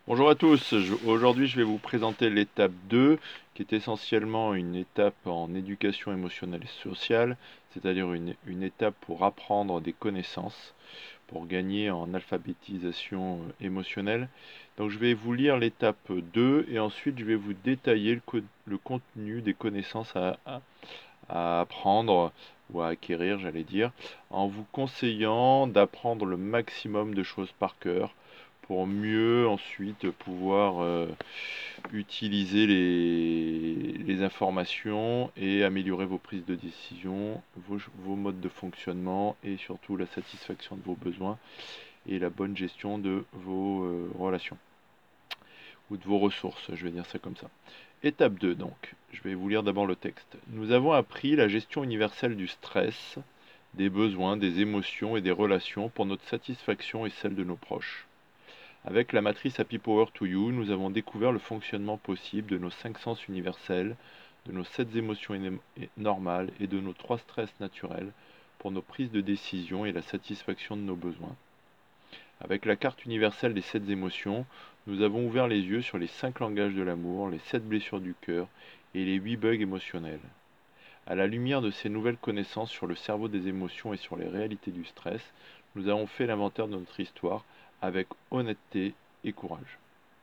Bonjour à tous, aujourd'hui je vais vous présenter l'étape 2, qui est essentiellement une étape en éducation émotionnelle et sociale, c'est-à-dire une étape pour apprendre des connaissances, pour gagner en alphabétisation émotionnelle. Donc je vais vous lire l'étape 2 et ensuite je vais vous détailler le contenu des connaissances à apprendre ou à acquérir, j'allais dire, en vous conseillant d'apprendre le maximum de choses par cœur pour mieux ensuite pouvoir utiliser les informations et améliorer vos prises de décision, vos modes de fonctionnement et surtout la satisfaction de vos besoins et la bonne gestion de vos relations ou de vos ressources, je vais dire ça comme ça. Étape 2 donc, je vais vous lire d'abord le texte. Nous avons appris la gestion universelle du stress, des besoins, des émotions et des relations pour notre satisfaction et celle de nos proches. Avec la matrice Happy Power to You, nous avons découvert le fonctionnement possible de nos 5 sens universels, de nos 7 émotions normales et de nos 3 stress naturels pour nos prises de décision et la satisfaction de nos besoins. Avec la carte universelle des 7 émotions, nous avons ouvert les yeux sur les 5 langages de l'amour, les 7 blessures du cœur et les 8 bugs émotionnels. À la lumière de ces nouvelles connaissances sur le cerveau des émotions et sur les réalités du stress, nous avons fait l'inventaire de notre histoire avec honnêteté et courage.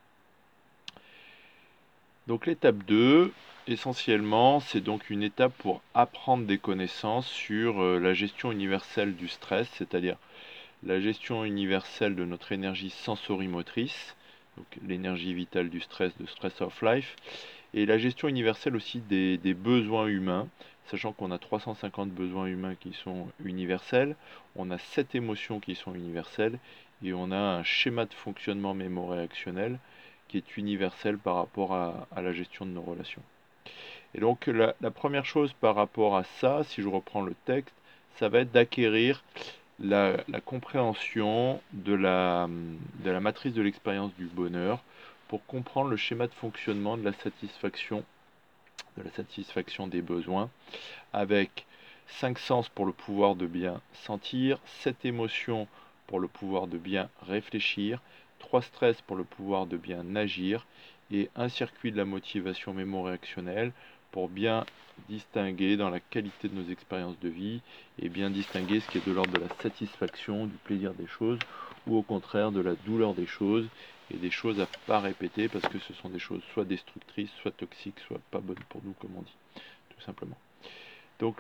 Donc l'étape 2, essentiellement, c'est donc une étape pour apprendre des connaissances sur la gestion universelle du stress, c'est-à-dire la gestion universelle de notre énergie sensorimotrice, donc l'énergie vitale du stress, de Stress of Life, et la gestion universelle aussi des besoins humains, sachant qu'on a 350 besoins humains qui sont universels, on a 7 émotions qui sont universelles, et on a un schéma de fonctionnement mémo-réactionnel qui est universel par rapport à la gestion de nos relations. Et donc la première chose par rapport à ça, si je reprends le texte, ça va être d'acquérir la compréhension de la matrice de l'expérience du bonheur pour comprendre le schéma de fonctionnement de la satisfaction des besoins, avec 5 sens pour le pouvoir de bien sentir, 7 émotions pour le pouvoir de bien réfléchir, 3 stress pour le pouvoir de bien agir, et un circuit de la motivation mémo-réactionnelle pour bien distinguer dans la qualité de nos expériences de vie et bien distinguer ce qui est de l'ordre de la satisfaction, du plaisir des choses ou au contraire de la douleur des choses et des choses à ne pas répéter parce que ce sont des choses soit destructrices, soit toxiques, soit pas bonnes pour nous comme on dit, tout simplement. Donc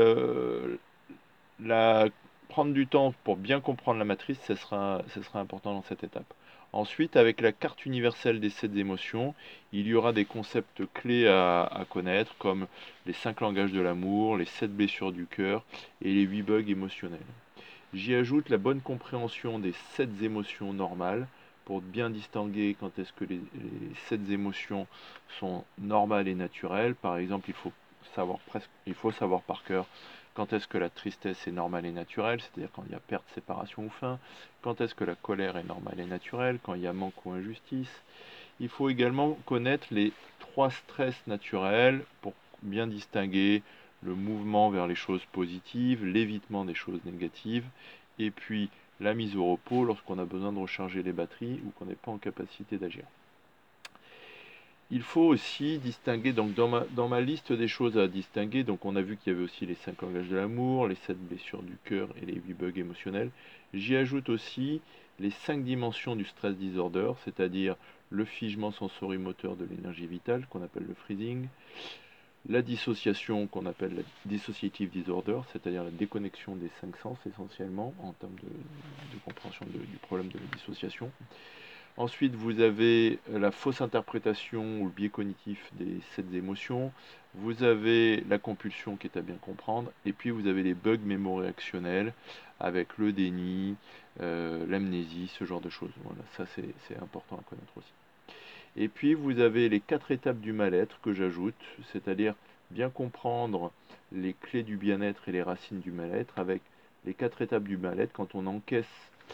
la, prendre du temps pour bien comprendre la matrice, ce sera important dans cette étape. Ensuite, avec la carte universelle des 7 émotions, il y aura des concepts clés à connaître, comme les 5 langages de l'amour, les 7 blessures du cœur et les 8 bugs émotionnels. J'y ajoute la bonne compréhension des 7 émotions normales, pour bien distinguer quand est-ce que les 7 émotions sont normales et naturelles. Par exemple, il faut savoir par cœur quand est-ce que la tristesse est normale et naturelle, c'est-à-dire quand il y a perte, séparation ou faim, quand est-ce que la colère est normale et naturelle, quand il y a manque ou injustice. Il faut également connaître les 3 stress naturels pour bien distinguer le mouvement vers les choses positives, l'évitement des choses négatives, et puis la mise au repos lorsqu'on a besoin de recharger les batteries ou qu'on n'est pas en capacité d'agir. Il faut aussi distinguer, donc dans ma liste des choses à distinguer, donc on a vu qu'il y avait aussi les 5 langages de l'amour, les 7 blessures du cœur et les 8 bugs émotionnels. J'y ajoute aussi les 5 dimensions du stress disorder, c'est-à-dire le figement sensorimoteur de l'énergie vitale, qu'on appelle le freezing, la dissociation, qu'on appelle la dissociative disorder, c'est-à-dire la déconnexion des 5 sens essentiellement, en termes de compréhension du problème de la dissociation. Ensuite, vous avez la fausse interprétation ou le biais cognitif des 7 émotions. Vous avez la compulsion qui est à bien comprendre. Et puis, vous avez les bugs mémo-réactionnels avec le déni, l'amnésie, ce genre de choses. Voilà, ça c'est important à connaître aussi. Et puis, vous avez les 4 étapes du mal-être que j'ajoute, c'est-à-dire bien comprendre les clés du bien-être et les racines du mal-être avec les 4 étapes du mal-être quand on encaisse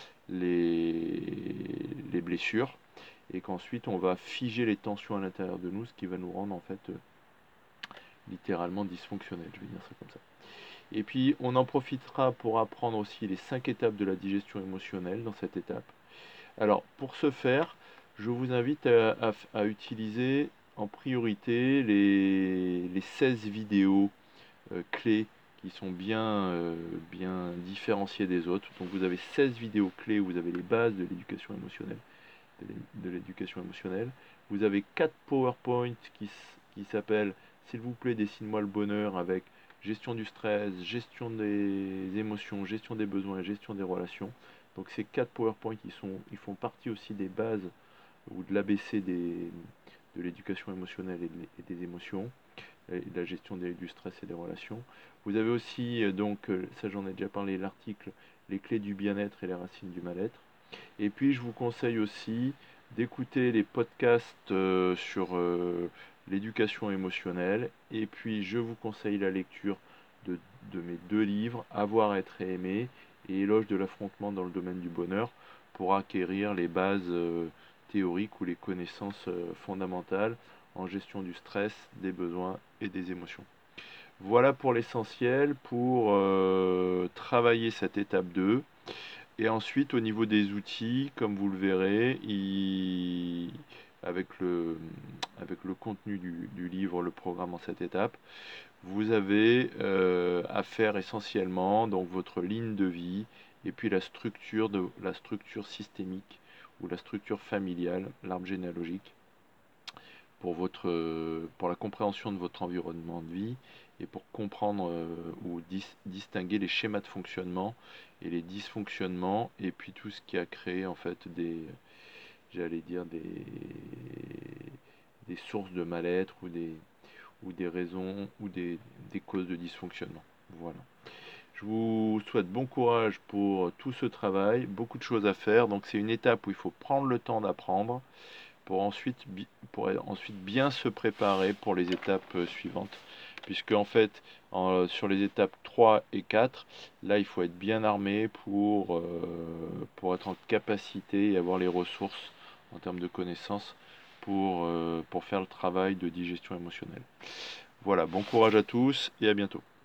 les blessures et qu'ensuite on va figer les tensions à l'intérieur de nous, ce qui va nous rendre en fait littéralement dysfonctionnels, je vais dire ça comme ça. Et puis on en profitera pour apprendre aussi les 5 étapes de la digestion émotionnelle dans cette étape. Alors pour ce faire, je vous invite à utiliser en priorité les 16 vidéos clés qui sont bien différenciées des autres. Donc vous avez 16 vidéos clés où vous avez les bases de l'éducation émotionnelle. De l'éducation émotionnelle. Vous avez 4 PowerPoint qui s'appellent S'il vous plaît, dessine-moi le bonheur avec gestion du stress, gestion des émotions, gestion des besoins et gestion des relations. Donc ces 4 PowerPoint ils font partie aussi des bases ou de l'ABC de l'éducation émotionnelle et des émotions, et de la gestion du stress et des relations. Vous avez aussi, ça j'en ai déjà parlé, l'article Les clés du bien-être et les racines du mal-être. Et puis je vous conseille aussi d'écouter les podcasts sur l'éducation émotionnelle. Et puis je vous conseille la lecture de, de mes 2 livres, Avoir, être et aimer et Éloge de l'affrontement dans le domaine du bonheur, pour acquérir les bases théoriques ou les connaissances fondamentales en gestion du stress, des besoins et des émotions. Voilà pour l'essentiel pour travailler cette étape 2. Et ensuite, au niveau des outils, comme vous le verrez, avec le contenu du livre, le programme en 7 étapes, vous avez à faire essentiellement donc votre ligne de vie et puis la structure systémique ou la structure familiale, l'arbre généalogique, pour la compréhension de votre environnement de vie et pour comprendre ou distinguer les schémas de fonctionnement et les dysfonctionnements et puis tout ce qui a créé en fait j'allais dire des sources de mal-être ou des raisons ou des causes de dysfonctionnement. Voilà. Je vous souhaite bon courage pour tout ce travail, beaucoup de choses à faire. Donc c'est une étape où il faut prendre le temps d'apprendre pour ensuite bien se préparer pour les étapes suivantes. Puisque en fait, sur les étapes 3 et 4, là, il faut être bien armé pour être en capacité et avoir les ressources en termes de connaissances pour faire le travail de digestion émotionnelle. Voilà, bon courage à tous et à bientôt.